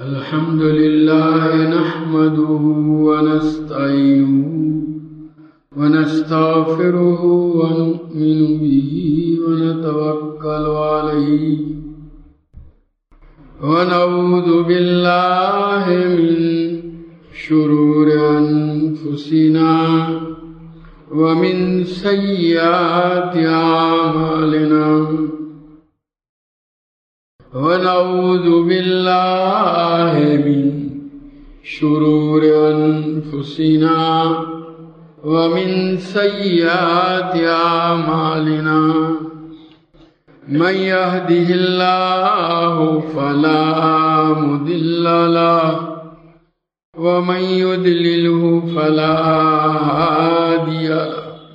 الحمد لله نحمده ونستعينه ونستغفره ونؤمن به ونتوكل عليه ونعوذ بالله من شرور أنفسنا ومن سيئات أعمالنا ونعوذ بالله من شرور أنفسنا ومن سيئات أعمالنا من يهده الله فلا مضل له ومن يضلله فلا هادي له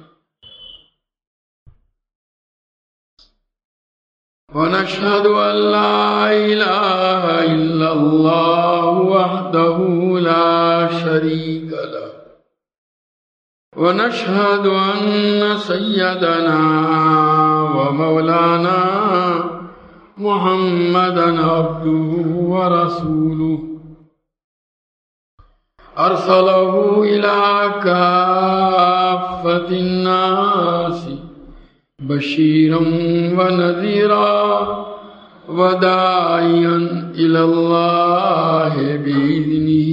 ونشهد أن لا إله إلا الله وحده لا شريك له ونشهد أن سيدنا ومولانا محمدا عبده ورسوله أرسله إلى كافة الناس بشيرا ونذيرا وداعيا إلى الله بإذنه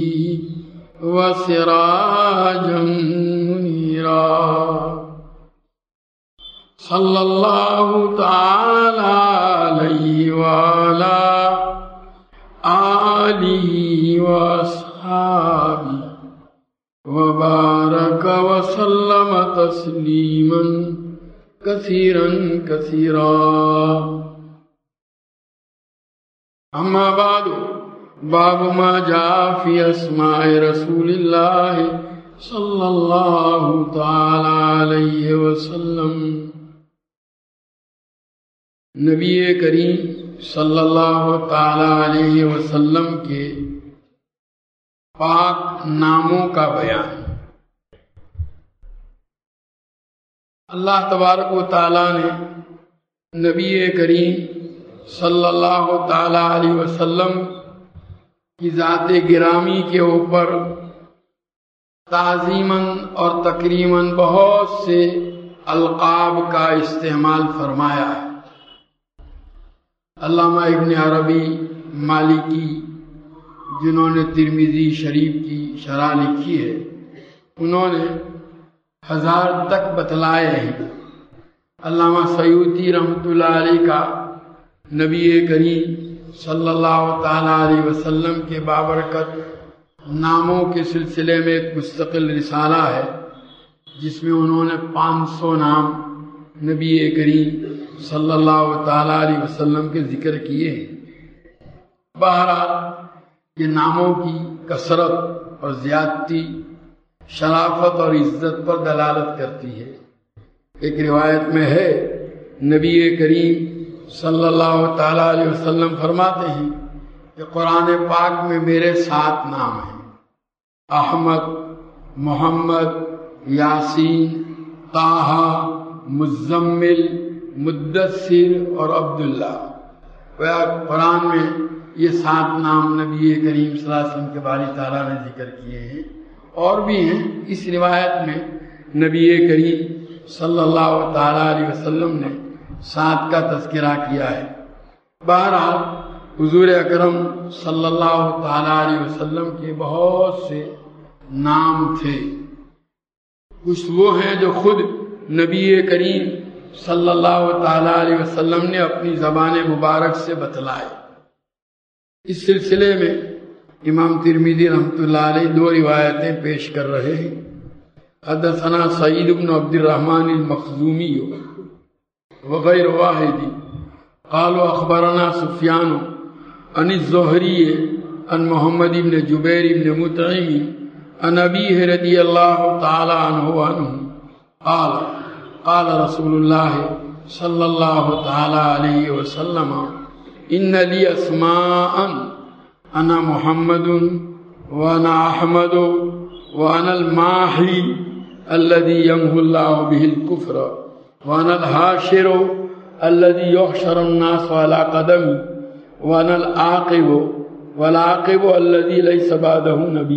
وسراجا منيرا صلى الله تعالى عليه وعلى آله وأصحابه وبارك وسلم تسليما كثيرا كثيرا. أما بعد، باب ما جاء في أسماء رسول الله صلى الله تعالى عليه وسلم. نبی کریم صلی اللہ تعالی علیہ وسلم کے پاک ناموں کا بیان. اللہ تبارک و تعالیٰ نے نبی کریم صلی اللہ تعالی علیہ وسلم کی ذات گرامی کے اوپر تعظیماً اور تکریماً بہت سے القاب کا استعمال فرمایا ہے. علامہ ابن عربی مالکی جنہوں نے ترمذی شریف کی شرح لکھی ہے، انہوں نے 1000 تک بتلائے ہیں. علامہ سیوطی رحمۃ اللہ علیہ کا نبی کریم صلی اللہ تعالیٰ علیہ وسلم کے بابرکت ناموں کے سلسلے میں ایک مستقل رسالہ ہے جس میں انہوں نے 500 نام نبی کریم صلی اللہ تعالیٰ علیہ وسلم کے ذکر کیے ہیں. بہرحال یہ ناموں کی کثرت اور زیادتی شرافت اور عزت پر دلالت کرتی ہے. ایک روایت میں ہے نبی کریم صلی اللہ تعالیٰ علیہ وسلم فرماتے ہیں کہ قرآن پاک میں میرے 7 نام ہیں: احمد، محمد، یاسین، طٰہٰ، مزمل، مدثر اور عبداللہ. قرآن میں یہ 7 نام نبی کریم صلی اللہ علیہ وسلم کے باری تعالیٰ نے ذکر کیے ہیں. اور بھی ہیں. اس روایت میں نبی کریم صلی اللہ تعالیٰ علیہ وسلم نے 7 کا تذکرہ کیا ہے. بہرحال حضور اکرم صلی اللہ تعالیٰ علیہ وسلم کے بہت سے نام تھے. کچھ وہ ہیں جو خود نبی کریم صلی اللہ تعالیٰ علیہ وسلم نے اپنی زبان مبارک سے بتلائے. اس سلسلے میں امام ترمذی رحمۃ اللہ علیہ 2 روایتیں پیش کر رہے ہیں. حدثنا سعید بن عبد الرحمن المخزومی وغیر واحد قالوا اخبرنا سفیان عن الزہری عن محمد بن جبیر بن مطعم عن ابیہ رضی اللہ تعالی عنہ قال قال رسول اللہ صلی اللہ تعالی علیہ وسلم ان لی اسماء انا محمد وانا احمد وانا الماحی الذي يمحو الله به الكفر وانا الحاشر الذي يحشر الناس على قدمي وانا العاقب والعاقب الذی لیس بعدہ نبی.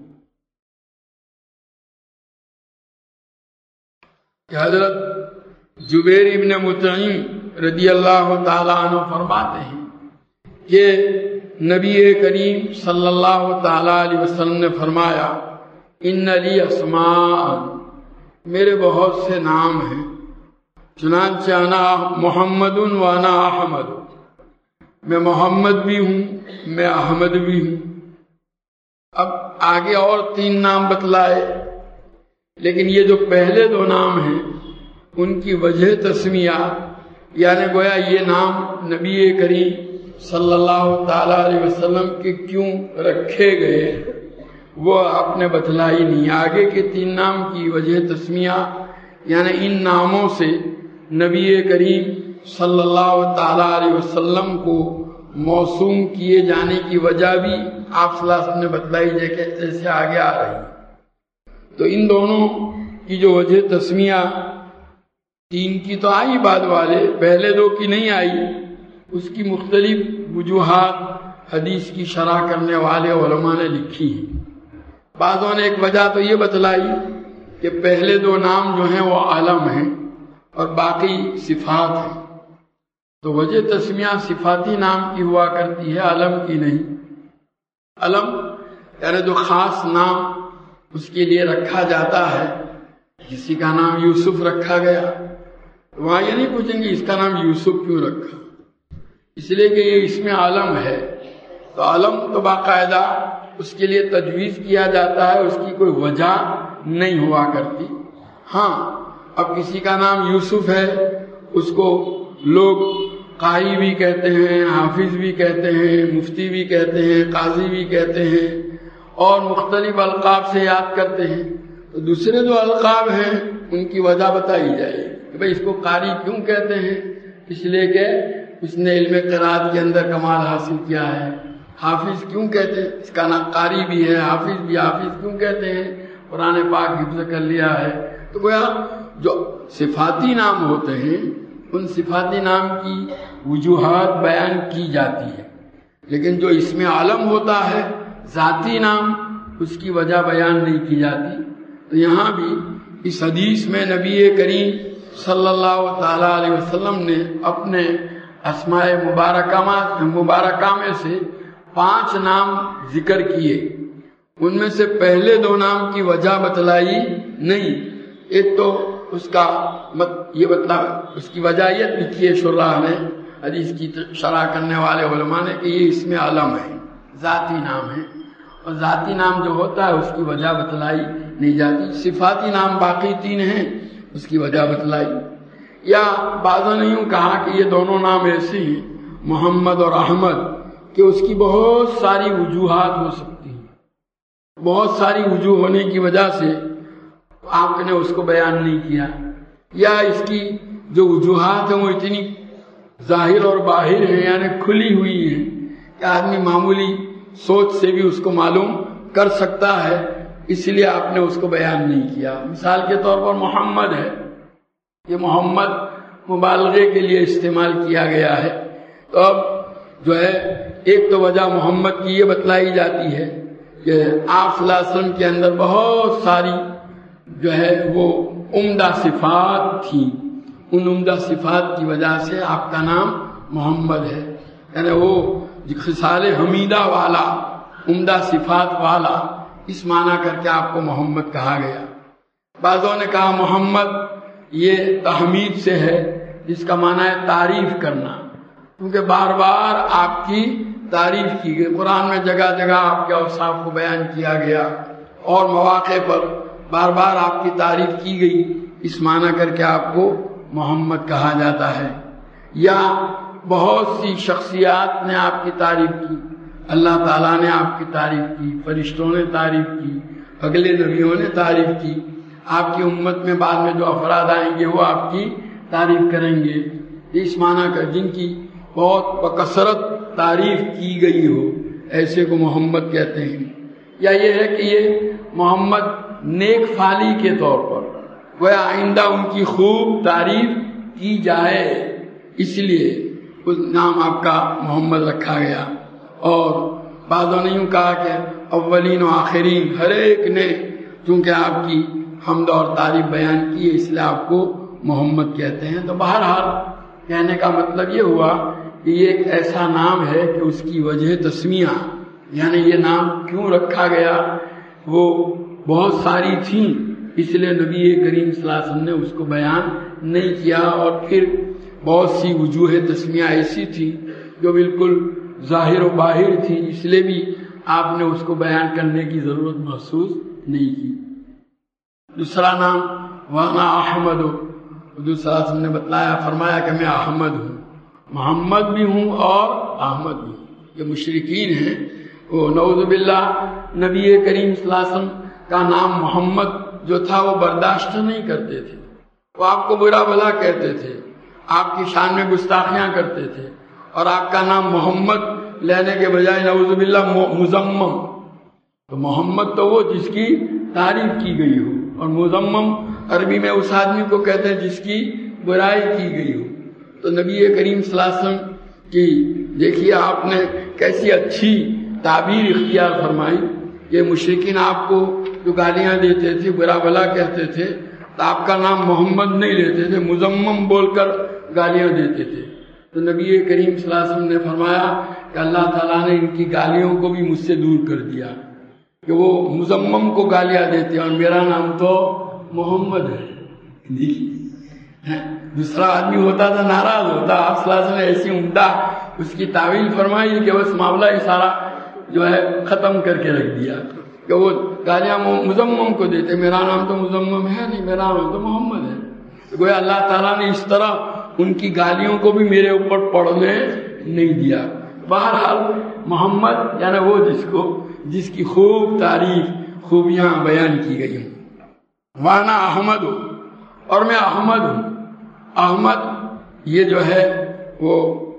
کہ حضرت جبیر ابن مطعم رضی اللہ تعالیٰ عنہ فرماتے ہیں کہ نبی کریم صلی اللہ تعالیٰ علیہ وسلم نے فرمایا ان لی اسماء، میرے بہت سے نام ہیں، چنانچہ انا محمد و انا احمد، میں محمد بھی ہوں میں احمد بھی ہوں. اب آگے اور 3 نام بتلائے، لیکن یہ جو پہلے 2 نام ہیں ان کی وجہ تسمیہ، یعنی گویا یہ نام نبی کریم صلی اللہ تعالیٰ علیہ وسلم کے کیوں رکھے گئے وہ آپ نے بتلائی نہیں. آگے کے 3 نام کی وجہ تسمیہ، یعنی ان ناموں سے نبی کریم صلی اللہ تعالیٰ علیہ وسلم کو موسوم کیے جانے کی وجہ بھی آپ صلی اللہ علیہ وسلم نے بتلائی جیسے آگے آ رہی. تو ان دونوں کی جو وجہ تسمیہ 3 کی تو آئی بعد والے، پہلے 2 کی نہیں آئی. اس کی مختلف وجوہات حدیث کی شرح کرنے والے علماء نے لکھی ہیں. بعضوں نے ایک وجہ تو یہ بتلائی کہ پہلے 2 نام جو ہیں وہ عالم ہیں اور باقی صفات ہیں. تو وجہ تسمیہ صفاتی نام کی ہوا کرتی ہے، علم کی نہیں. علم یعنی جو خاص نام اس کے لیے رکھا جاتا ہے. کسی کا نام یوسف رکھا گیا، وہاں یہ نہیں پوچھیں گے اس کا نام یوسف کیوں رکھا، اس لیے کہ یہ اس میں عالم ہے. تو عالم تو باقاعدہ اس کے لیے تجویز کیا جاتا ہے، اس کی کوئی وجہ نہیں ہوا کرتی. ہاں اب کسی کا نام یوسف ہے، اس کو لوگ قاری بھی کہتے ہیں، حافظ بھی کہتے ہیں، مفتی بھی کہتے ہیں، قاضی بھی کہتے ہیں اور مختلف القاب سے یاد کرتے ہیں. تو دوسرے جو القاب ہیں ان کی وجہ بتائی جائے کہ بھئی اس کو قاری کیوں کہتے ہیں، اس لیے کہ اس نے علم قرات کے اندر کمال حاصل کیا ہے. حافظ کیوں کہتے ہیں، اس کا نام قاری بھی ہے حافظ بھی. حافظ کیوں کہتے ہیں، قرآن پاک حفظ کر لیا ہے. تو گویا جو صفاتی نام ہوتے ہیں ان صفاتی نام کی وجوہات بیان کی جاتی ہے، لیکن جو اس میں عالم ہوتا ہے ذاتی نام اس کی وجہ بیان نہیں کی جاتی. تو یہاں بھی اس حدیث میں نبی کریم صلی اللہ تعالیٰ علیہ وسلم نے اپنے اسماء مبارکہ میں سے 5 نام ذکر کیے. ان میں سے پہلے 2 نام کی وجہ بتلائی نہیں. ایک تو اس کا یہ بتلا اس کی وجہ یہ لکھی ہے شراح نے، حدیث کی شرح کرنے والے علماء نے، کہ یہ اس میں علم ہے، ذاتی نام ہے، اور ذاتی نام جو ہوتا ہے اس کی وجہ بتلائی نہیں جاتی. صفاتی نام باقی 3 ہیں، اس کی وجہ بتلائی. یا بعضوں نے یوں کہا کہ یہ دونوں نام ایسے ہیں محمد اور احمد کہ اس کی بہت ساری وجوہات ہو سکتی ہیں، بہت ساری وجوہ ہونے کی وجہ سے آپ نے اس کو بیان نہیں کیا. یا اس کی جو وجوہات ہیں وہ اتنی ظاہر اور باہر ہیں، یعنی کھلی ہوئی ہیں کہ آدمی معمولی سوچ سے بھی اس کو معلوم کر سکتا ہے، اس لیے آپ نے اس کو بیان نہیں کیا. مثال کے طور پر محمد ہے، یہ محمد مبالغے کے لیے استعمال کیا گیا ہے. تو اب جو ہے ایک تو وجہ محمد کی یہ بتلائی جاتی ہے کہ آپ صلی اللہ علیہ وسلم کے اندر بہت ساری جو ہے وہ عمدہ صفات تھیں، ان عمدہ صفات کی وجہ سے آپ کا نام محمد ہے. یعنی وہ خصال حمیدہ والا، عمدہ صفات والا، اس معنی کر کے آپ کو محمد کہا گیا. بعضوں نے کہا محمد یہ تحمید سے ہے، جس کا معنی ہے تعریف کرنا، کیونکہ بار بار آپ کی تعریف کی گئی. قرآن میں جگہ جگہ آپ کے اوصاف کو بیان کیا گیا اور مواقع پر بار بار آپ کی تعریف کی گئی، اس معنی کر کے آپ کو محمد کہا جاتا ہے. یا بہت سی شخصیات نے آپ کی تعریف کی، اللہ تعالیٰ نے آپ کی تعریف کی، فرشتوں نے تعریف کی، اگلے نبیوں نے تعریف کی، آپ کی امت میں بعد میں جو افراد آئیں گے وہ آپ کی تعریف کریں گے. اس معنی کا جن کی بہت بکثرت تعریف کی گئی ہو ایسے کو محمد کہتے ہیں. یا یہ ہے کہ یہ محمد نیک فالی کے طور پر گویا آئندہ ان کی خوب تعریف کی جائے، اس لیے اس نام آپ کا محمد رکھا گیا. اور بعضوں نے یوں کہا کہ اولین و آخرین ہر ایک نے چونکہ آپ کی حمد اور تعریف بیان کی ہے اس لیے آپ کو محمد کہتے ہیں۔ تو بہرحال کہنے کا مطلب یہ ہوا کہ یہ ایک ایسا نام ہے کہ اس کی وجہ تسمیہ، یعنی یہ نام کیوں رکھا گیا وہ بہت ساری تھیں، اس لیے نبی کریم صلی اللہ علیہ وسلم نے اس کو بیان نہیں کیا، اور پھر بہت سی وجوہ تسمیہ ایسی تھی جو بالکل ظاہر و باہر تھی، اس لیے بھی آپ نے اس کو بیان کرنے کی ضرورت محسوس نہیں کی۔ دوسرا نام وانا احمد، حضور صلی اللہ علیہ وسلم نے بتلایا فرمایا کہ میں احمد ہوں، محمد بھی ہوں اور احمد بھی ہوں۔ یہ مشرکین ہیں وہ نعوذ باللہ نبی کریم صلی اللہ علیہ وسلم کا نام محمد جو تھا وہ برداشت نہیں کرتے تھے، وہ آپ کو برا بھلا کہتے تھے، آپ کی شان میں گستاخیاں کرتے تھے، اور آپ کا نام محمد لینے کے بجائے نعوذ باللہ مزمم، تو محمد تو وہ جس کی تعریف کی گئی ہو، اور مزمم عربی میں اس آدمی کو کہتے ہیں جس کی برائی کی گئی ہو۔ تو نبی کریم صلی اللہ علیہ وسلم کی دیکھیے آپ نے کیسی اچھی تعبیر اختیار فرمائی کہ مشرکین آپ کو جو گالیاں دیتے تھے، برا بھلا کہتے تھے، تو آپ کا نام محمد نہیں لیتے تھے، مزمم بول کر گالیاں دیتے تھے۔ تو نبی کریم صلی اللہ علیہ وسلم نے فرمایا کہ اللہ تعالیٰ نے ان کی گالیوں کو بھی مجھ سے دور کر دیا کہ وہ مزمم کو گالیاں دیتے ہیں اور میرا نام تو محمد ہے۔ دوسرا آدمی ہوتا تھا ناراض ہوتا، آپ صلی اللہ علیہ وسلم نے ایسی عمدہ اس کی تعویل فرمائی کہ بس معاملہ ہی سارا جو ہے ختم کر کے رکھ دیا کہ وہ گالیاں مزمم کو دیتے، میرا نام تو مزمم ہے نہیں، میرا نام تو محمد ہے۔ گویا اللہ تعالیٰ نے اس طرح ان کی گالیوں کو بھی میرے اوپر پڑھنے نہیں دیا۔ بہرحال محمد یعنی وہ جس کی خوب تعریف خوبیاں بیان کی گئی ہوں۔ وانا احمد ہوں، اور میں احمد ہوں۔ احمد یہ جو ہے وہ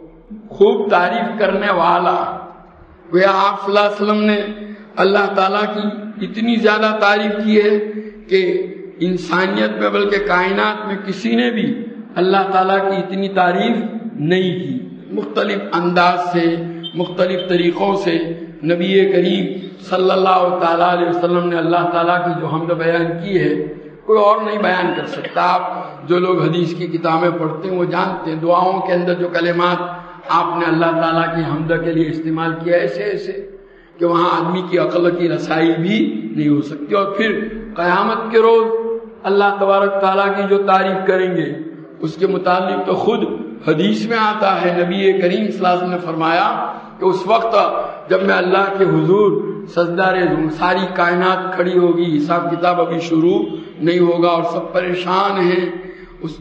خوب تعریف کرنے والا، وہ آپ صلی اللہ علیہ وسلم نے اللہ تعالیٰ کی اتنی زیادہ تعریف کی ہے کہ انسانیت میں بلکہ کائنات میں کسی نے بھی اللہ تعالیٰ کی اتنی تعریف نہیں کی۔ مختلف انداز سے مختلف طریقوں سے نبی کریم صلی اللہ تعالیٰ علیہ وسلم نے اللہ تعالیٰ کی جو حمد بیان کی ہے کوئی اور نہیں بیان کر سکتا۔ آپ جو لوگ حدیث کی کتابیں پڑھتے ہیں وہ جانتے ہیں دعاؤں کے اندر جو کلمات آپ نے اللہ تعالیٰ کی حمد کے لیے استعمال کیا ایسے ایسے کہ وہاں آدمی کی عقل کی رسائی بھی نہیں ہو سکتی۔ اور پھر قیامت کے روز اللہ تبارک تعالیٰ کی جو تعریف کریں گے اس کے متعلق تو خود حدیث میں آتا ہے، نبی کریم صلی اللہ علیہ وسلم نے فرمایا کہ اس وقت جب میں اللہ کے حضور سجدہ ریز ہوں، ساری کائنات کھڑی ہوگی، حساب کتاب ابھی شروع نہیں ہوگا اور سب پریشان ہیں اس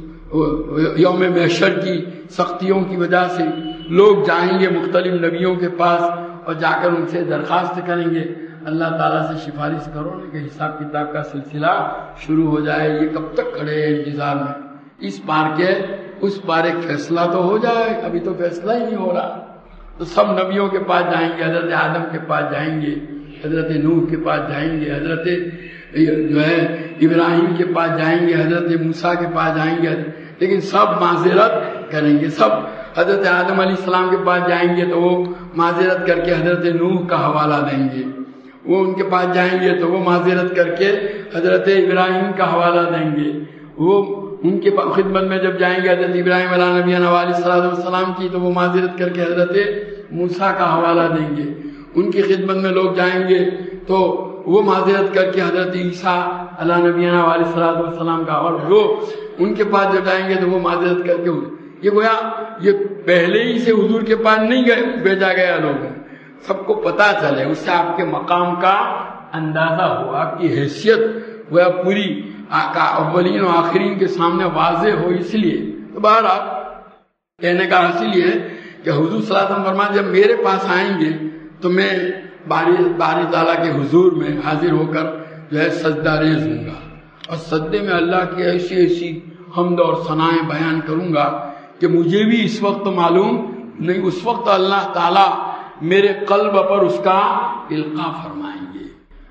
یوم محشر کی سختیوں کی وجہ سے۔ لوگ جائیں گے مختلف نبیوں کے پاس اور جا کر ان سے درخواست کریں گے اللہ تعالیٰ سے سفارش کرو کہ حساب کتاب کا سلسلہ شروع ہو جائے، یہ کب تک کھڑے ہیں انتظار میں، اس بار کے اس بار ایک فیصلہ تو ہو جائے، ابھی تو فیصلہ ہی نہیں ہو رہا۔ تو سب نبیوں کے پاس جائیں گے، حضرت آدم کے پاس جائیں گے، حضرت نوح کے پاس جائیں گے، حضرت جو ہے ابراہیم کے پاس جائیں گے، حضرت موسیٰ کے پاس جائیں گے، لیکن سب معذرت کریں گے۔ سب حضرت آدم علیہ السلام کے پاس جائیں گے تو وہ معذرت کر کے حضرت نوح کا حوالہ دیں گے، وہ ان کے پاس جائیں گے تو وہ معذرت کر کے حضرت ابراہیم کا حوالہ دیں گے، وہ ان کے خدمت میں جب جائیں گے حضرت ابراہیم علیہ نبینا علیہ السلام کی تو وہ معذرت کر کے حضرت موسیٰ کا حوالہ دیں گے، ان کی خدمت میں لوگ جائیں گے تو وہ معذرت کر کے حضرت عیسیٰ علیہ نبینا علیہ السلام کا، اور وہ ان کے پاس جب جائیں گے تو وہ معذرت کر کے یہ گویا یہ پہلے ہی سے حضور کے پاس نہیں بھیجا گیا لوگ، سب کو پتا چلے، اس سے آپ کے مقام کا اندازہ ہو، آپ کی حیثیت گویا پوری اولین و آخرین کے سامنے واضح ہو۔ اس لیے تو بہرحال کہنے کا حاصل یہ ہے کہ حضور صلی اللہ علیہ وسلم فرمایا جب میرے پاس آئیں گے تو میں باری تعالیٰ کے حضور میں حاضر ہو کر جو ہے سجدہ ریز ہوں گا، اور سجدے میں اللہ کی ایسی ایسی حمد اور ثنائیں بیان کروں گا کہ مجھے بھی اس وقت معلوم نہیں، اس وقت اللہ تعالیٰ میرے قلب پر اس کا القاء فرمائیں گے۔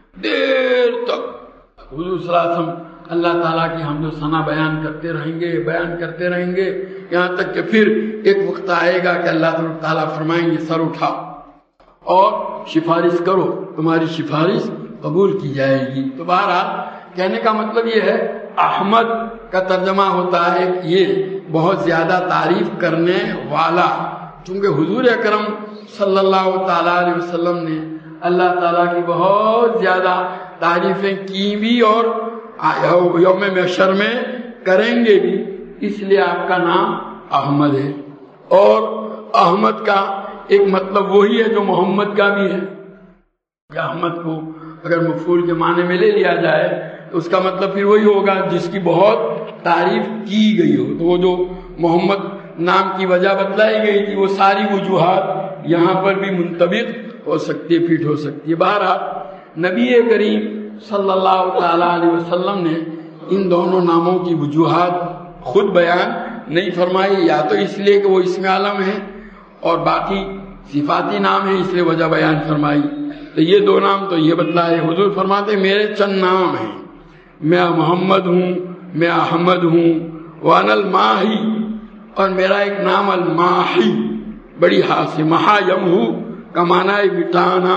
دیر تک حضور صلی اللہ علیہ وسلم اللہ تعالیٰ کی حمد و ثنا بیان کرتے رہیں گے یہاں تک کہ پھر ایک وقت آئے گا کہ اللہ تعالیٰ فرمائیں گے سر اٹھا، اور سفارش کرو، تمہاری سفارش قبول کی جائے گی۔ تو بہرحال کہنے کا مطلب یہ ہے، احمد کا ترجمہ ہوتا ہے یہ بہت زیادہ تعریف کرنے والا، چونکہ حضور اکرم صلی اللہ تعالیٰ علیہ وسلم نے اللہ تعالیٰ کی بہت زیادہ تعریفیں کی بھی اور یوم محشر میں کریں گے بھی، اس لیے آپ کا نام احمد ہے۔ اور احمد کا ایک مطلب وہی ہے جو محمد کا بھی ہے، کہ احمد کو اگر مفعول کے معنی میں لے لیا جائے تو اس کا مطلب پھر وہی ہوگا جس کی بہت تعریف کی گئی ہو۔ تو وہ جو محمد نام کی وجہ بتلائی گئی تھی، وہ ساری وجوہات یہاں پر بھی منطبق ہو سکتی ہے، فٹ ہو سکتی ہے۔ بہرحال نبی کریم صلی اللہ تعالیٰ علیہ وسلم نے ان دونوں ناموں کی وجوہات خود بیان نہیں فرمائی، یا تو اس لیے کہ وہ اسم عالم ہے اور باقی صفاتی نام ہے، اس لیے وجہ بیان فرمائی۔ تو یہ دو نام تو یہ بتلائے، حضور فرماتے میرے چند نام ہیں، میں محمد ہوں، میں احمد ہوں، وانا الماہی، اور میرا ایک نام الماحی، بڑی ہا سے محا یمہو کا معنی ہے مٹانا۔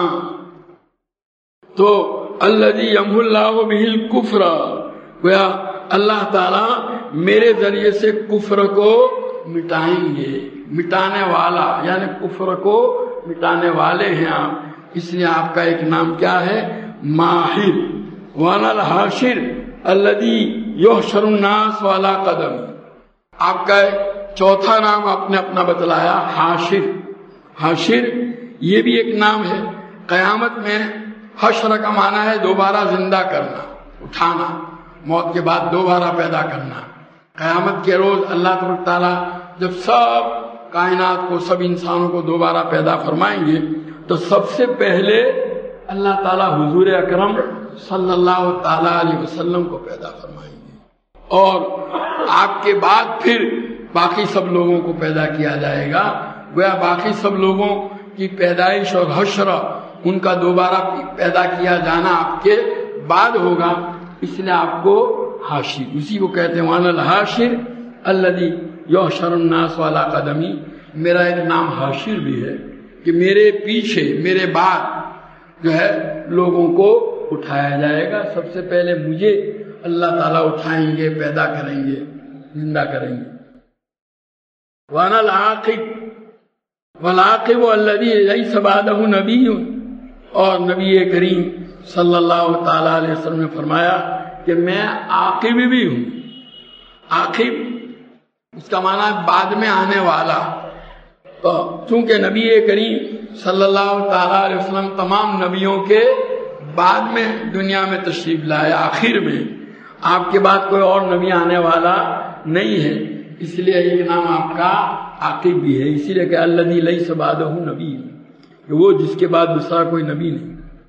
تو الذی یمحو اللہ بہ الکفر، گویا اللہ تعالیٰ میرے ذریعے سے کفر کو مٹائیں گے، مٹانے والا یعنی کفر کو مٹانے والے ہیں آپ، اس لیے آپ کا ایک نام کیا ہے؟ ماہر۔ وانا الحاشر الذی یحشر الناس والا قدم، آپ کا چوتھا نام آپ نے اپنا بتلایا حاشر۔ حاشر یہ بھی ایک نام ہے۔ قیامت میں حشر کا معنی ہے دوبارہ زندہ کرنا، اٹھانا، موت کے بعد دوبارہ پیدا کرنا۔ قیامت کے روز اللہ تبارک تعالیٰ جب سب کائنات کو، سب انسانوں کو دوبارہ پیدا فرمائیں گے تو سب سے پہلے اللہ تعالیٰ حضور اکرم صلی اللہ تعالیٰ علیہ وسلم کو پیدا فرمائیں گے، اور آپ کے بعد پھر باقی سب لوگوں کو پیدا کیا جائے گا۔ گویا باقی سب لوگوں کی پیدائش اور حشر، ان کا دوبارہ پیدا کیا جانا آپ کے بعد ہوگا، اس لیے آپ کو حاشر، اسی کو کہتے ہیں وانا الحاشر الذی یحشر الناس والا قدمی۔ میرا ایک نام حاشر بھی ہے کہ میرے پیچھے، میرے بعد جو ہے لوگوں کو اٹھایا جائے گا، سب سے پہلے مجھے اللہ تعالیٰ اٹھائیں گے، پیدا کریں گے، زندہ کریں گے۔ وانا العاقب والعاقب الذی لیس بعدہ نبی، اور نبی کریم صلی اللہ تعالیٰ علیہ وسلم نے فرمایا کہ میں عاقب بھی ہوں۔ عاقب اس کا معنی ہے بعد میں آنے والا، تو چونکہ نبی کریم صلی اللہ تعالیٰ علیہ وسلم تمام نبیوں کے بعد میں دنیا میں تشریف لائے، آخر میں، آپ کے بعد کوئی اور نبی آنے والا نہیں ہے، اس لیے ایک نام آپ کا عاقب بھی ہے، اسی لیے کہ الذی لیس بعدہ نبی، کہ وہ جس کے بعد دوسرا کوئی نبی نہیں۔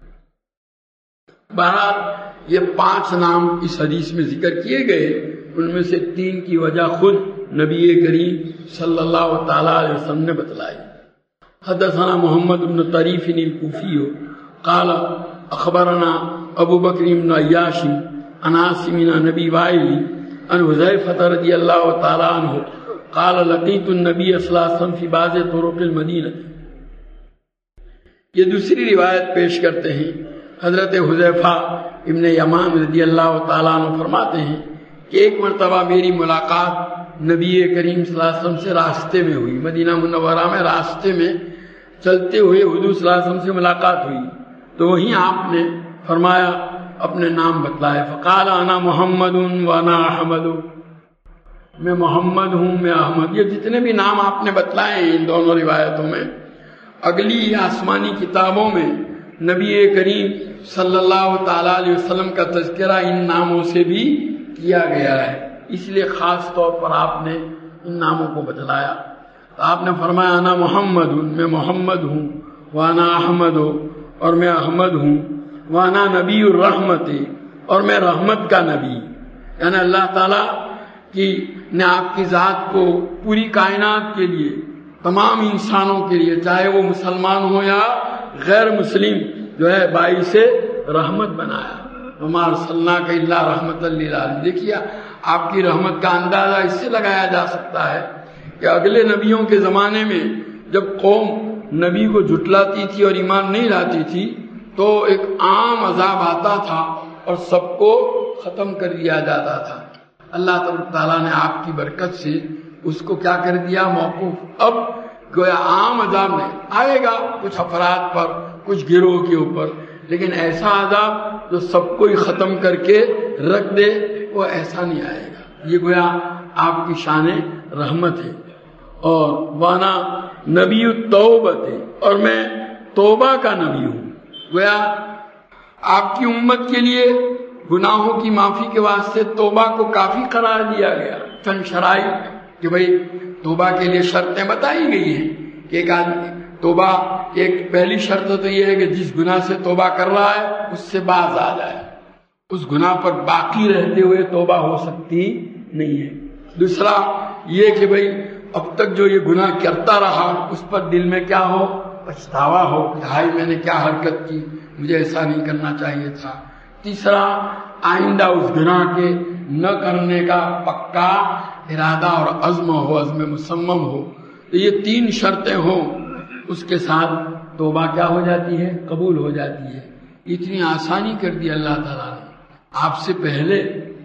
بہرحال یہ 5 نام اس حدیث میں ذکر کیے گئے، ان میں سے 3 کی وجہ خود نبی کریم صلی اللہ تعالیٰ علیہ وسلم نے بتلائی۔ حدثنا محمد بن طریف الکوفی قال اخبرنا ابو بکر بن عیاش عن عاصم بن نبی وائل عن حذیفہ رضی اللہ تعالیٰ عنہ قال لقیت النبی صلی اللہ علیہ وسلم فی بعض طرق المدینہ۔ یہ دوسری روایت پیش کرتے ہیں، حضرت حذیفہ ابن یمان رضی اللہ تعالیٰ عنہ فرماتے ہیں کہ ایک مرتبہ میری ملاقات نبی کریم صلی اللہ علیہ وسلم سے راستے میں ہوئی، مدینہ منورہ میں راستے میں چلتے ہوئے حضور صلی اللہ علیہ وسلم سے ملاقات ہوئی، تو وہیں آپ نے فرمایا، اپنے نام بتلائے، فقال انا محمد وانا احمد، میں محمد ہوں، میں احمد۔ یہ جتنے بھی نام آپ نے بتلائے ہیں ان دونوں روایتوں میں، اگلی آسمانی کتابوں میں نبی کریم صلی اللہ تعالیٰ علیہ وسلم کا تذکرہ ان ناموں سے بھی کیا گیا ہے، اس لیے خاص طور پر آپ نے ان ناموں کو بتلایا۔ تو آپ نے فرمایا انا محمد ہوں، میں محمد ہوں، وانا احمد ہوں، اور میں احمد ہوں، وانا نبی الرحمت، اور میں رحمت کا نبی، یعنی اللہ تعالیٰ نے آپ کی ذات کو پوری کائنات کے لیے، تمام انسانوں کے لیے، چاہے وہ مسلمان ہو یا غیر مسلم، جو ہے باعث رحمت بنایا۔ وما ارسلناک الا رحمۃ للعالمین۔ دیکھیے آپ کی رحمت کا اندازہ اس سے لگایا جا سکتا ہے کہ اگلے نبیوں کے زمانے میں جب قوم نبی کو جھٹلاتی تھی اور ایمان نہیں لاتی تھی تو ایک عام عذاب آتا تھا اور سب کو ختم کر دیا جاتا تھا. اللہ تبارک تعالیٰ نے آپ کی برکت سے اس کو کیا کر دیا؟ موقوف. اب گویا عام عذاب نہیں آئے گا کچھ افراد پر، کچھ گروہ کے اوپر، لیکن ایسا عذاب جو سب کو ہی ختم کر کے رکھ دے وہ ایسا نہیں آئے گا. یہ گویا آپ کی شان رحمت ہے. اور وانا نبی التوبہ ہے، اور میں توبہ کا نبی ہوں. گویا آپ کی امت کے لیے گناہوں کی معافی کے واسطے توبہ کو کافی قرار دیا گیا. چند شرائط کہ بھئی توبہ کے لیے شرطیں بتائی گئی ہیں کہ ایک آدمی توبہ، ایک پہلی شرط تو یہ ہے کہ جس گناہ سے توبہ کر رہا ہے اس سے باز آ جائے، اس گناہ پر باقی رہتے ہوئے توبہ ہو سکتی نہیں ہے. دوسرا یہ کہ بھئی اب تک جو یہ گناہ کرتا رہا اس پر دل میں کیا ہو؟ پچھتاوا ہو کہ ہائے میں نے کیا حرکت کی، مجھے ایسا نہیں کرنا چاہیے تھا. تیسرا آئندہ اس گناہ کے نہ کرنے کا پکا ارادہ اور عزم ہو، عزم مصمم ہو. تو یہ تین شرطیں ہوں، اس کے ساتھ توبہ کیا ہو جاتی ہے؟ قبول ہو جاتی ہے. اتنی آسانی کر دی اللہ تعالیٰ نے. آپ سے پہلے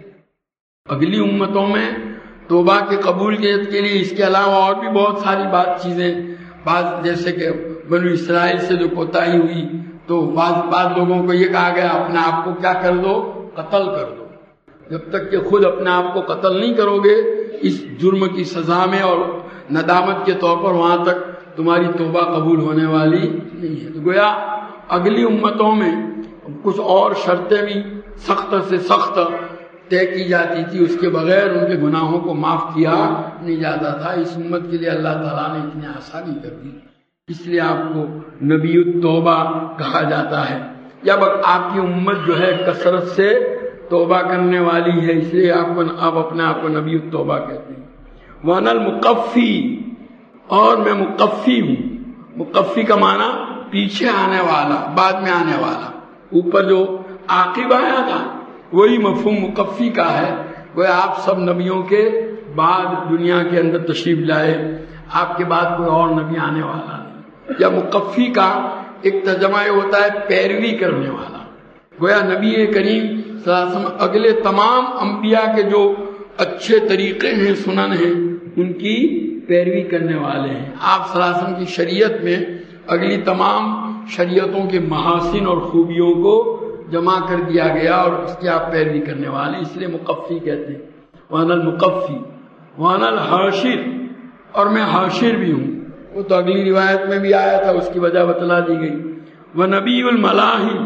اگلی امتوں میں توبہ کے قبولیت کے لیے اس کے علاوہ اور بھی بہت ساری چیزیں، بعض جیسے کہ بنو اسرائیل سے جو کوتاہی ہوئی تو بعض لوگوں کو یہ کہا گیا اپنے آپ کو کیا کر دو؟ قتل کر دو. جب تک کہ خود اپنے آپ کو قتل نہیں کرو گے اس جرم کی سزا میں اور ندامت کے طور پر، وہاں تک تمہاری توبہ قبول ہونے والی نہیں ہے. تو گویا اگلی امتوں میں کچھ اور شرطیں بھی سخت سے سخت طے کی جاتی تھی، اس کے بغیر ان کے گناہوں کو معاف کیا نہیں جاتا تھا. اس امت کے لیے اللہ تعالیٰ نے اتنی آسانی کر دی، اس لیے آپ کو نبی التوبہ کہا جاتا ہے. جب آپ کی امت جو ہے کثرت سے توبہ کرنے والی ہے، اس لیے آپ اپنے آپ کو نبی التوبہ کہتے ہیں. وانا المقفی، اور میں مقفی ہوں. مقفی کا معنی پیچھے آنے والا، بعد میں آنے والا. اوپر جو عاقب آیا تھا وہی مفہوم مقفی کا ہے. گویا آپ سب نبیوں کے بعد دنیا کے اندر تشریف لائے، آپ کے بعد کوئی اور نبی آنے والا نہیں. یا مقفی کا ایک ترجمہ یہ ہوتا ہے پیروی کرنے والا. گویا نبی کریم صلی اللہ علیہ وسلم اگلے تمام انبیاء کے جو اچھے طریقے ہیں، سنن ہیں، ان کی پیروی کرنے والے ہیں. آپ صلی اللہ علیہ وسلم کی شریعت میں اگلی تمام شریعتوں کے محاسن اور خوبیوں کو جمع کر دیا گیا اور اس کی آپ پیروی کرنے والے، اس لیے مقفی کہتے ہیں. وانا المقفی وانا الحاشر، اور میں حاشر بھی ہوں. وہ تو اگلی روایت میں بھی آیا تھا، اس کی وجہ بتلا دی گئی. ونبی الملاحم،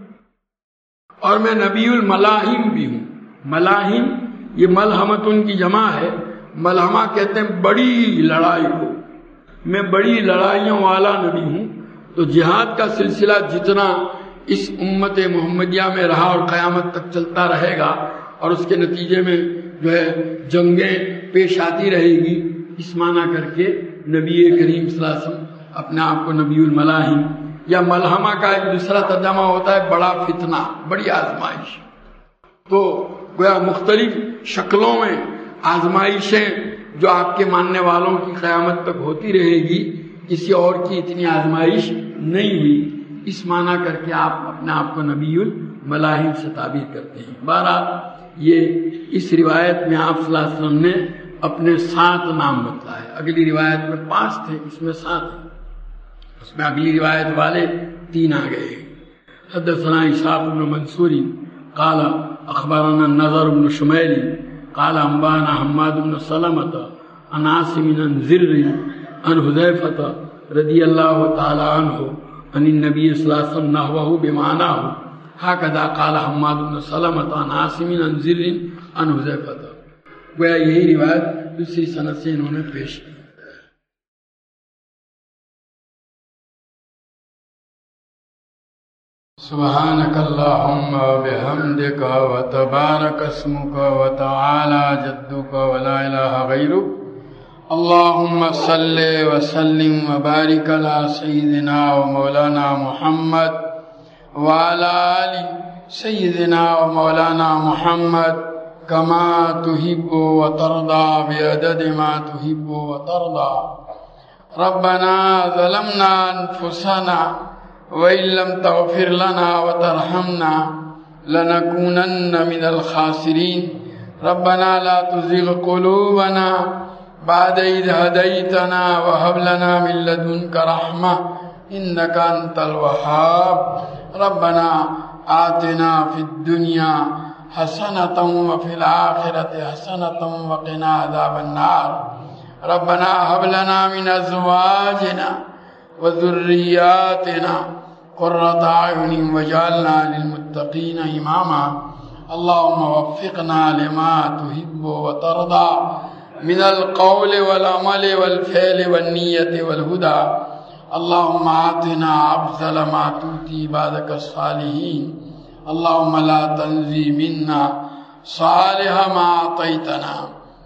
اور میں نبی الملاحم بھی ہوں. ملاحم یہ ملحمتن کی جمع ہے. ملحمہ کہتے ہیں بڑی لڑائی کو. میں بڑی لڑائیوں والا نبی ہوں. تو جہاد کا سلسلہ جتنا اس امت محمدیہ میں رہا اور قیامت تک چلتا رہے گا، اور اس کے نتیجے میں جو ہے جنگیں پیش آتی رہے گی، اس معنی کر کے نبی کریم صلی اللہ علیہ وسلم اپنے آپ کو نبی الملاحم، یا ملحمہ کا ایک دوسرا ترجمہ ہوتا ہے بڑا فتنہ، بڑی آزمائش. تو گویا مختلف شکلوں میں آزمائشیں جو آپ کے ماننے والوں کی قیامت تک ہوتی رہے گی، کسی اور کی اتنی آزمائش نہیں ہوئی. اس معنی کر کے آپ اپنے آپ کو نبی الملاحم سے تعبیر کرتے ہیں. بہرحال یہ اس روایت میں آپ صلی اللہ علیہ وسلم نے اپنے 7 نام بتلائے. اگلی روایت میں 5 تھے، اس میں 7 ہیں. اس میں اگلی روایت والے 3 آ گئے. حدثنا اسحاق بن منصور قال اخبرنا النضر بن شمیل قال انبانا حماد بن سلمة عن عاصم بن زر عن حذیفہ رضی اللہ تعالی عنہ عن النبی صلی اللہ علیہ وسلم نحوه بمعناه هكذا قال حماد بن سلمة عن عاصم بن زر عن حذیفہ. گویا یہی روایت دوسری سند سے انہوں نے پیش کی. سبحانك اللهم وبحمدك وتبارك اسمك وتعالى جدك ولا إله غيرك. اللهم صل وسلم وبارك على سيدنا ومولانا محمد وعلى آل سيدنا ومولانا محمد كما تحب وترضى بعدد ما تحب وترضى. ربنا ظلمنا انفسنا وإن لم تغفر لنا وترحمنا لنكونن من الخاسرين ربنا لا تزغ قلوبنا بعد إذ هديتنا وهب لنا من لدنك رحمة إنك أنت الوهاب ربنا آتنا في الدنيا حسنة وفي الآخرة حسنة وقنا عذاب النار ربنا هب لنا من أزواجنا وذرياتنا قرة أعين واجعلنا للمتقين إماما اللهم وفقنا لما تحب وترضى من القول والعمل والفعل والنية والهدى اللهم آتنا أفضل ما تؤتي عبادك الصالحين اللهم لا تنزع منا صالح ما أعطيتنا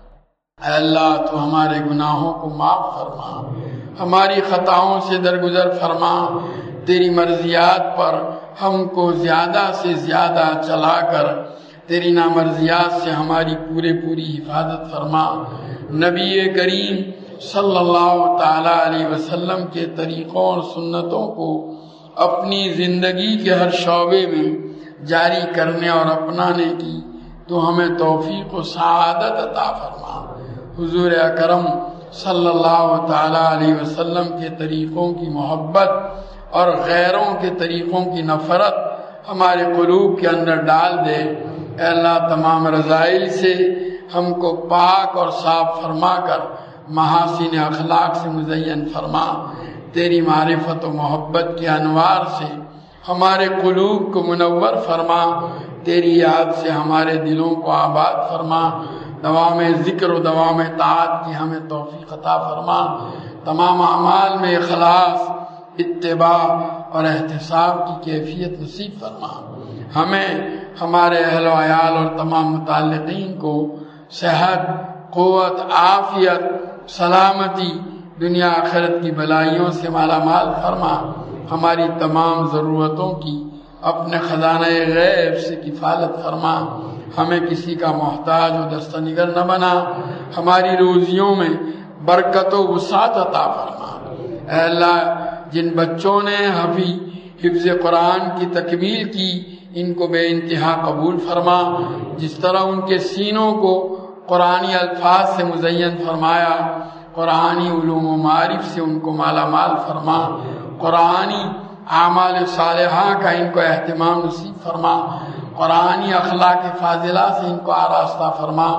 اے اللہ تو ہمارے گناہوں کو معاف فرما ہماری خطاؤں سے درگزر فرما تیری مرضیات پر ہم کو زیادہ سے زیادہ چلا کر تیری نامرضیات سے ہماری پوری حفاظت فرما نبی کریم صلی اللہ تعالی علیہ وسلم کے طریقوں اور سنتوں کو اپنی زندگی کے ہر شعبے میں جاری کرنے اور اپنانے کی تو ہمیں توفیق و سعادت عطا فرما حضور اکرم صلی اللہ تعالی علیہ وسلم کے طریقوں کی محبت اور غیروں کے طریقوں کی نفرت ہمارے قلوب کے اندر ڈال دے اے اللہ تمام رذائل سے ہم کو پاک اور صاف فرما کر محاسن اخلاق سے مزین فرما تیری معرفت و محبت کے انوار سے ہمارے قلوب کو منور فرما تیری یاد سے ہمارے دلوں کو آباد فرما دوام ذکر و دوام طاعت کی ہمیں توفیق عطا فرما تمام اعمال میں اخلاص اتباع اور احتساب کی کیفیت نصیب فرما ہمیں ہمارے اہل و عیال اور تمام متعلقین کو صحت قوت عافیت سلامتی دنیا آخرت کی بلائیوں سے مالا مال فرما ہماری تمام ضرورتوں کی اپنے خزانہ غیب سے کفالت فرما ہمیں کسی کا محتاج و دستنگر نہ بنا ہماری روزیوں میں برکت و وسعت عطا فرما اے اللہ جن بچوں نے حفظ قرآن کی تکمیل کی ان کو بے انتہا قبول فرما جس طرح ان کے سینوں کو قرآنی الفاظ سے مزین فرمایا قرآنی علوم و معارف سے ان کو مالا مال فرما قرآنی اعمال صالحہ کا ان کو اہتمام نصیب فرما قرآنی اخلاق فاضلہ سے ان کو آراستہ فرما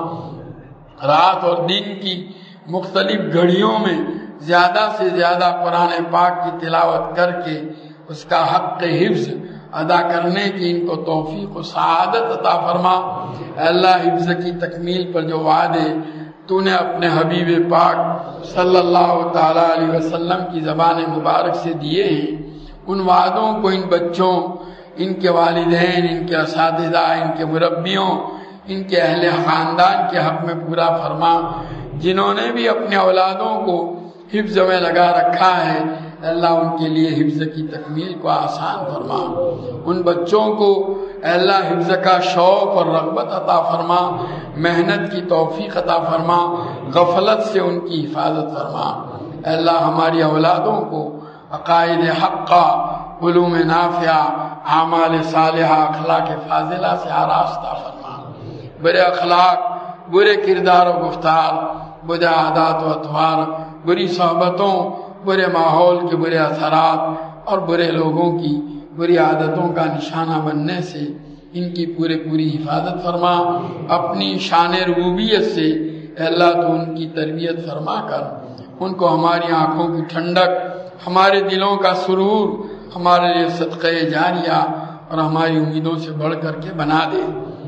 رات اور دن کی مختلف گھڑیوں میں زیادہ سے زیادہ قرآن پاک کی تلاوت کر کے اس کا حق حفظ ادا کرنے کی ان کو توفیق و سعادت عطا فرما اے اللہ حفظ کی تکمیل پر جو وعدے تو نے اپنے حبیب پاک صلی اللہ تعالی علیہ وسلم کی زبان مبارک سے دیے ہیں ان وعدوں کو ان بچوں ان کے والدین ان کے اساتذہ ان کے مربیوں ان کے اہل خاندان کے حق میں پورا فرما جنہوں نے بھی اپنے اولادوں کو حفظ میں لگا رکھا ہے اللہ ان کے لیے حفظ کی تکمیل کو آسان فرما ان بچوں کو اللہ حفظ کا شوق اور رغبت عطا فرما محنت کی توفیق عطا فرما غفلت سے ان کی حفاظت فرما اللہ ہماری اولادوں کو عقائد حقہ علوم نافعہ اعمال صالحہ اخلاق فاضلہ سے آراستہ فرما برے اخلاق برے کردار و گفتار برے عادات و اطوار بری صحبتوں برے ماحول کے برے اثرات اور برے لوگوں کی بری عادتوں کا نشانہ بننے سے ان کی پوری حفاظت فرما اپنی شان ربوبیت سے اے اللہ تو ان کی تربیت فرما کر ان کو ہماری آنکھوں کی ٹھنڈک ہمارے دلوں کا سرور ہمارے لیے صدقہ جاریہ اور ہماری امیدوں سے بڑھ کر کے بنا دے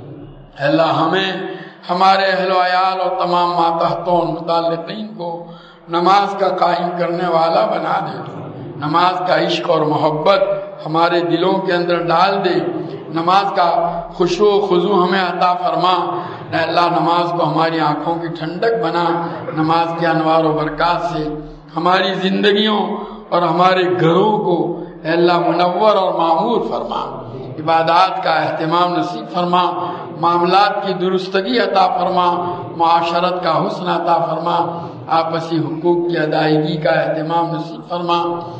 اے اللہ ہمیں ہمارے اہل و عیال اور تمام ماتحتوں اور متعلقین کو نماز کا قائم کرنے والا بنا دے نماز کا عشق اور محبت ہمارے دلوں کے اندر ڈال دے نماز کا خشوع و خضوع ہمیں عطا فرما اے اللہ نماز کو ہماری آنکھوں کی ٹھنڈک بنا نماز کے انوار و برکات سے ہماری زندگیوں اور ہمارے گھروں کو اے اللہ منور اور معمور فرما عبادات کا اہتمام نصیب فرما معاملات کی درستگی عطا فرما معاشرت کا حسن عطا فرما آپسی حقوق کی ادائیگی کا اہتمام نصیب فرما،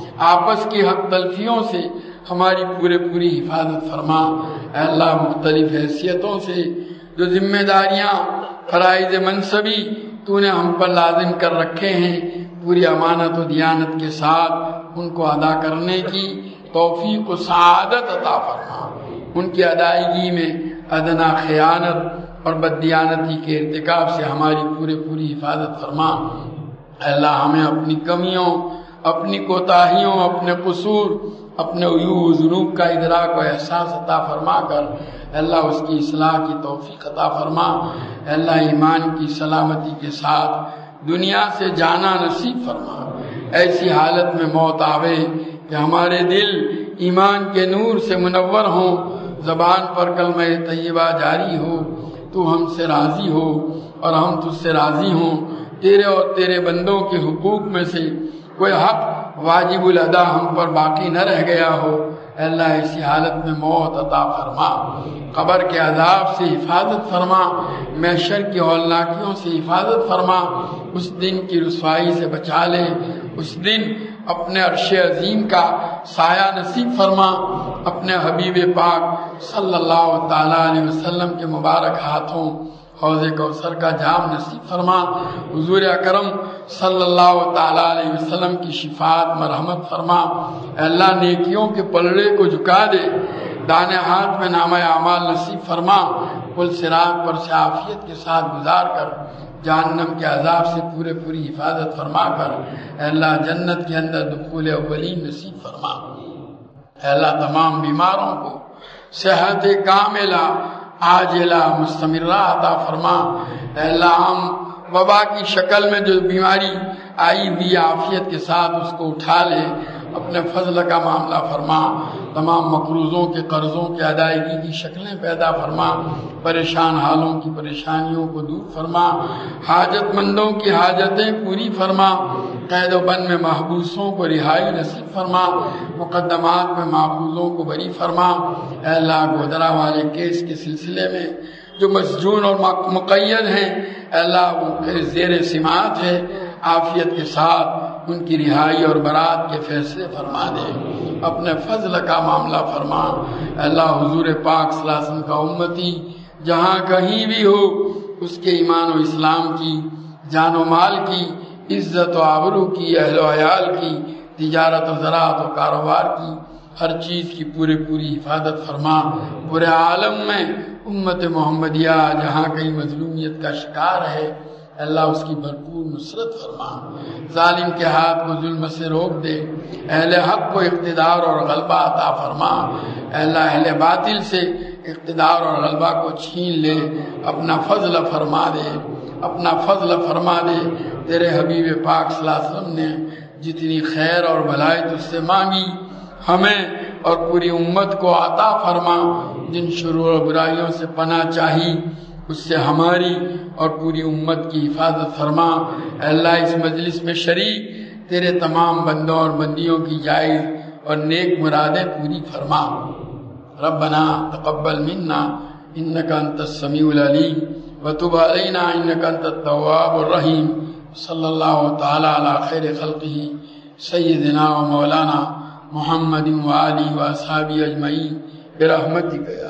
آپس کی حق تلفیوں سے ہماری پوری حفاظت فرما۔ اے اللہ مختلف حیثیتوں سے جو ذمہ داریاں فرائض منصبی تو نے ہم پر لازم کر رکھے ہیں، پوری امانت و دیانت کے ساتھ ان کو ادا کرنے کی توفیق و سعادت عطا فرما۔ ان کی ادائیگی میں ادنا خیانت اور بددیانتی کے ارتکاب سے ہماری پوری حفاظت فرما۔ اے اللہ ہمیں اپنی کمیوں، اپنی کوتاہیوں، اپنے قصور، اپنے عیوب و ذنوب کا ادراک و احساس عطا فرما کر اے اللہ اس کی اصلاح کی توفیق عطا فرما۔ اے اللہ ایمان کی سلامتی کے ساتھ دنیا سے جانا نصیب فرما۔ ایسی حالت میں موت آوے کہ ہمارے دل ایمان کے نور سے منور ہوں، زبان پر کلمہ طیبہ جاری ہو، تو ہم سے راضی ہو اور ہم تجھ سے راضی ہوں، تیرے اور تیرے بندوں کے حقوق میں سے کوئی حق واجب الادا ہم پر باقی نہ رہ گیا ہو۔ اے اللہ ایسی حالت میں موت عطا فرما، قبر کے عذاب سے حفاظت فرما، محشر کی ہولناکیوں سے حفاظت فرما، اس دن کی رسوائی سے بچا لے، اس دن اپنے عرش عظیم کا سایہ نصیب فرما، اپنے حبیب پاک صلی اللہ تعالی علیہ وسلم کے مبارک ہاتھوں حوض کوثر کا جام نصیب فرما، حضور اکرم صلی اللہ تعالی علیہ وسلم کی شفاعت مرحمت فرما۔ اے اللہ نیکیوں کے پلڑے کو جھکا دے، دانے ہاتھ میں نامہ اعمال نصیب فرما، پل صراط پر سے عافیت کے ساتھ گزار کر جہنم کے عذاب سے پوری حفاظت فرما کر اے اللہ جنت کے اندر دخول اولین نصیب فرما۔ اے اللہ تمام بیماروں کو صحت کاملہ عاجلہ مستمرہ عطا فرما۔ اے اللہ ہم وبا کی شکل میں جو بیماری آئی بھی عافیت کے ساتھ اس کو اٹھا لے، اپنے فضل کا معاملہ فرما، تمام مقروضوں کے قرضوں کے ادائیگی کی شکلیں پیدا فرما، پریشان حالوں کی پریشانیوں کو دور فرما، حاجت مندوں کی حاجتیں پوری فرما، قید و بند میں محبوسوں کو رہائی نصیب فرما، مقدمات میں ماخوذوں کو بری فرما۔ اے اللہ گودرا والے کیس کے سلسلے میں جو مسجون اور مقید ہیں اے اللہ ان کے زیر سماعت ہے، عافیت کے ساتھ ان کی رہائی اور برات کے فیصلے فرما دے، اپنے فضل کا معاملہ فرما۔ اے اللہ حضور پاک صلی اللہ علیہ وسلم کا امتی جہاں کہیں بھی ہو اس کے ایمان و اسلام کی، جان و مال کی، عزت و آبرو کی، اہل و عیال کی، تجارت و زراعت و کاروبار کی، ہر چیز کی پوری حفاظت فرما۔ پورے عالم میں امت محمدیہ جہاں کہیں مظلومیت کا شکار ہے اللہ اس کی بھرپور نصرت فرما، ظالم کے ہاتھ کو ظلم سے روک دے، اہل حق کو اقتدار اور غلبہ عطا فرما۔ اے اللہ اہل باطل سے اقتدار اور غلبہ کو چھین لے، اپنا فضل فرما دے، اپنا فضل فرما دے۔ تیرے حبیب پاک صلی اللہ علیہ وسلم نے جتنی خیر اور بھلائی تجھ سے مانگی ہمیں اور پوری امت کو عطا فرما، جن شرور و برائیوں سے پناہ چاہی اس سے ہماری اور پوری امت کی حفاظت فرما۔ اے اللہ اس مجلس میں شریک تیرے تمام بندوں اور بندیوں کی جائز اور نیک مرادیں پوری فرما۔ ربنا تقبل منا انک انت السمیع العلیم وتب علینا انک انت التواب الرحیم۔ صلی اللہ تعالی علی خیر خلقہ سیدنا و مولانا محمد و آلہ و اصحابہ اجمعین برحمتک۔